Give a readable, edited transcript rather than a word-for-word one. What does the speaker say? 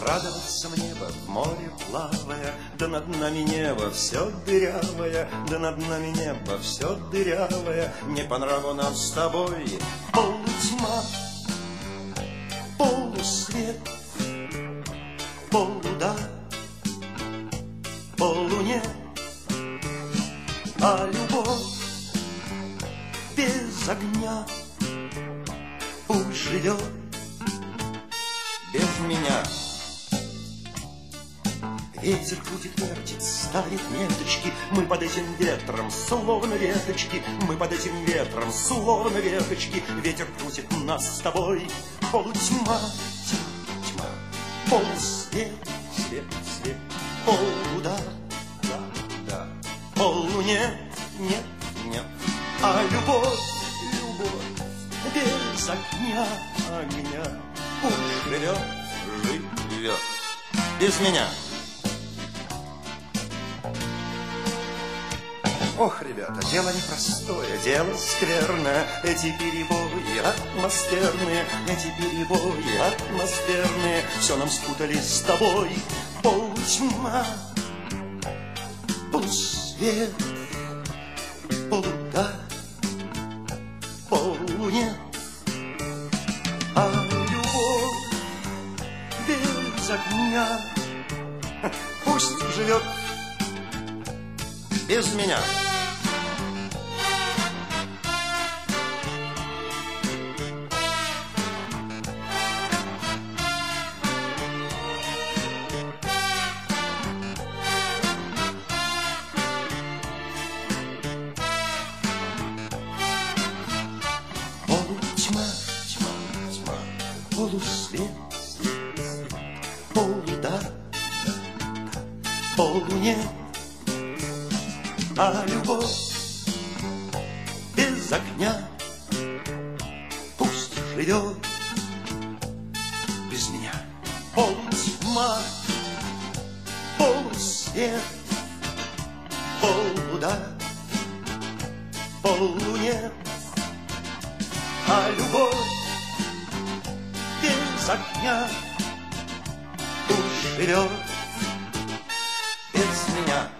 радоваться в небо, в море плавая, да над нами небо все дырявое, да над нами небо все дырявое. Не по нраву нам с тобой полутьма, полусвет, полуда, полуне, а любовь без огня пусть живет без меня. Ветер крутит, вертит, ставит меточки. Мы под этим ветром, словно веточки. Мы под этим ветром, словно веточки. Ветер крутит нас с тобой. Полутьма, тьма, тьма, полусвет, свет, свет, полуда, да, да, полу нет, нет, нет. А любовь, любовь без огня, огня пусть живет, живет без меня. Ох, ребята, дело непростое, дело скверное. Эти перебои атмосферные, эти перебои атмосферные все нам спутали с тобой. Полутьма, полусвет, полуда, полуне, а любовь без огня пусть живет без меня. Полутьма, тьма, тьма, полусвет, полуда, полуне, а любовь без огня пусть живет без меня. Полутьма, полусвет, полуда, полуне, а любовь без огня пусть живет без меня.